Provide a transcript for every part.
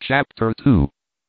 Chapter 2.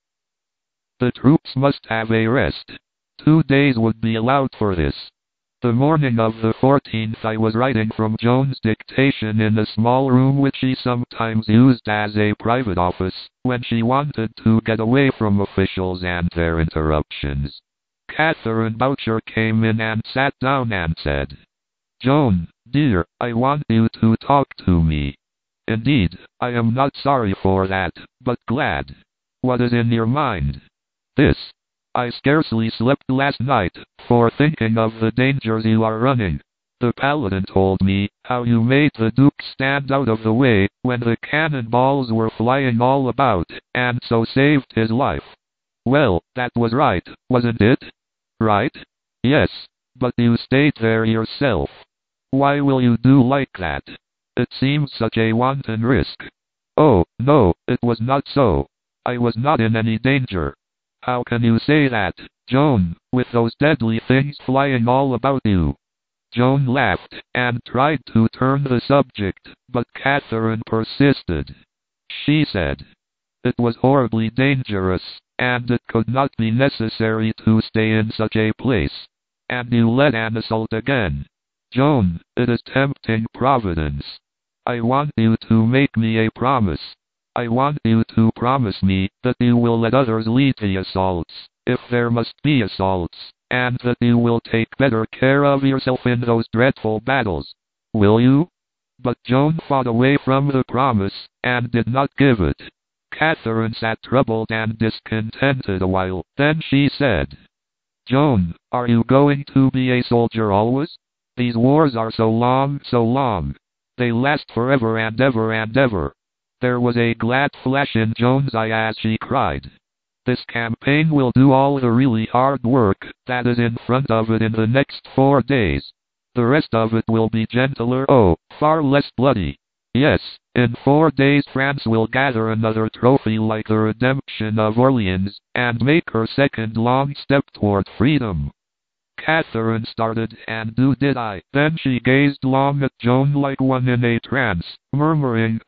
The troops must have a rest. 2 days would be allowed for this. The morning of the 14th I was writing from Joan's dictation in a small room which she sometimes used as a private office, when she wanted to get away from officials and their interruptions. Catherine Boucher came in and sat down and said, "Joan, dear, I want you to talk to me. Indeed, I am not sorry for that, but glad. What is in your mind?" "This. I scarcely slept last night, for thinking of the dangers you are running. The paladin told me how you made the Duke stand out of the way when the cannonballs were flying all about, and so saved his life. Well, that was right, wasn't it?" "Right? Yes, but you stayed there yourself. Why will you do like that? It seems such a wanton risk." "Oh, no, it was not so. I was not in any danger." "How can you say that, Joan, with those deadly things flying all about you?" Joan laughed, and tried to turn the subject, but Catherine persisted. She said, "It was horribly dangerous, and it could not be necessary to stay in such a place. And you let an assault again. Joan, it is tempting Providence. I want you to make me a promise. I want you to promise me that you will let others lead the assaults, if there must be assaults, and that you will take better care of yourself in those dreadful battles. Will you?" But Joan fought away from the promise, and did not give it. Catherine sat troubled and discontented a while, then she said, "Joan, are you going to be a soldier always? These wars are so long, so long. They last forever and ever and ever." There was a glad flash in Joan's eye as she cried, "This campaign will do all the really hard work that is in front of it in the next 4 days. The rest of it will be gentler, oh, far less bloody. Yes, in 4 days France will gather another trophy like the redemption of Orleans, and make her second long step toward freedom." Catherine started, and did I. Then she gazed long at Joan like one in a trance, murmuring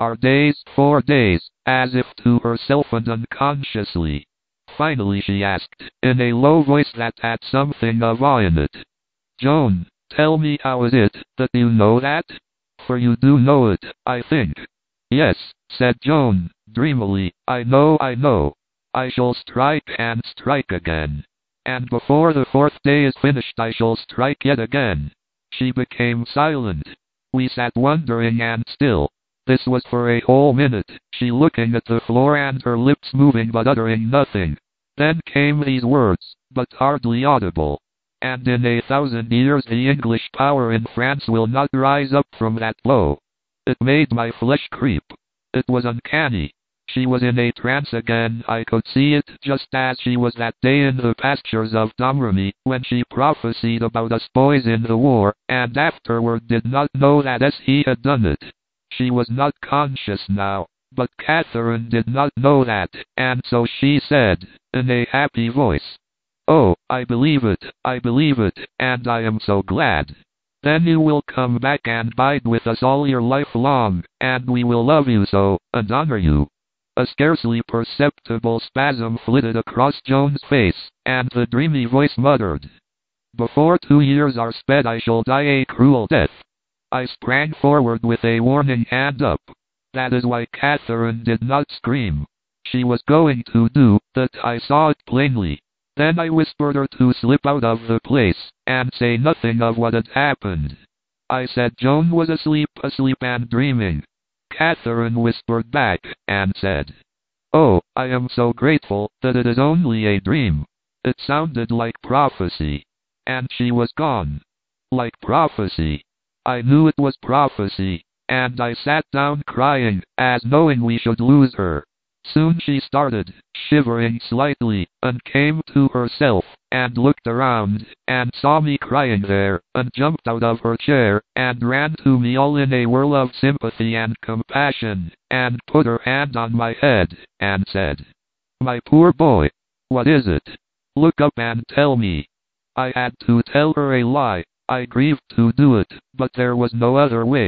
4 days, as if to herself and unconsciously. Finally she asked, in a low voice that had something of awe in it, "Joan, tell me how is it that you know that? For you do know it, I think." "Yes," said Joan, dreamily, I know. I shall strike and strike again. And before the 4th day is finished I shall strike yet again." She became silent. We sat wondering and still. This was for a whole minute, she looking at the floor and her lips moving but uttering nothing. Then came these words, but hardly audible. "And in 1,000 years the English power in France will not rise up from that blow." It made my flesh creep. It was uncanny. She was in a trance again. I could see it, just as she was that day in the pastures of Domremy, when she prophesied about us boys in the war, and afterward did not know that he had done it. She was not conscious now, but Catherine did not know that, and so she said, in a happy voice, "Oh, I believe it, and I am so glad. Then you will come back and bide with us all your life long, and we will love you so, and honor you." A scarcely perceptible spasm flitted across Joan's face, and the dreamy voice muttered, "Before 2 years are sped I shall die a cruel death." I sprang forward with a warning hand up. That is why Catherine did not scream. She was going to do that, I saw it plainly. Then I whispered her to slip out of the place, and say nothing of what had happened. I said Joan was asleep and dreaming. Catherine whispered back, and said, "Oh, I am so grateful that it is only a dream." It sounded like prophecy. And she was gone. Like prophecy. I knew it was prophecy, and I sat down crying, as knowing we should lose her. Soon she started, shivering slightly, and came to herself, and looked around, and saw me crying there, and jumped out of her chair, and ran to me all in a whirl of sympathy and compassion, and put her hand on my head, and said, "My poor boy, what is it? Look up and tell me." I had to tell her a lie. I grieved to do it, but there was no other way.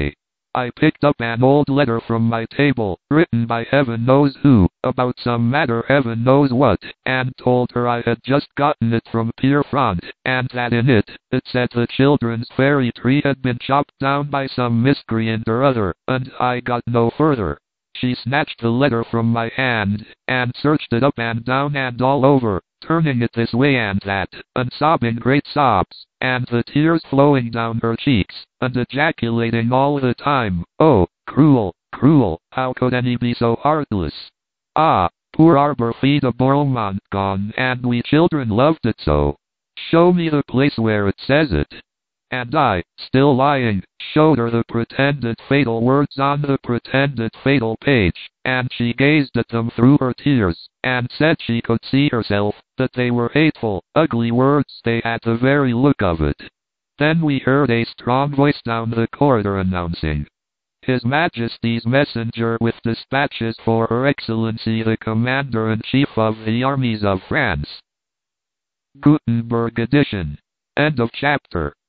I picked up an old letter from my table, written by heaven knows who, about some matter heaven knows what, and told her I had just gotten it from Pierrefront, and that in it said the children's fairy tree had been chopped down by some miscreant or other, and I got no further. She snatched the letter from my hand, and searched it up and down and all over, turning it this way and that, and sobbing great sobs, and the tears flowing down her cheeks, and ejaculating all the time, "Oh, cruel, cruel, how could any be so heartless? Ah, poor Arborfida Borlmont gone, and we children loved it so. Show me the place where it says it." And I, still lying, showed her the pretended fatal words on the pretended fatal page, and she gazed at them through her tears, and said she could see herself, that they were hateful, ugly words, they had the very look of it. Then we heard a strong voice down the corridor announcing, "His Majesty's messenger with dispatches for Her Excellency the Commander-in-Chief of the Armies of France." Gutenberg edition. End of chapter.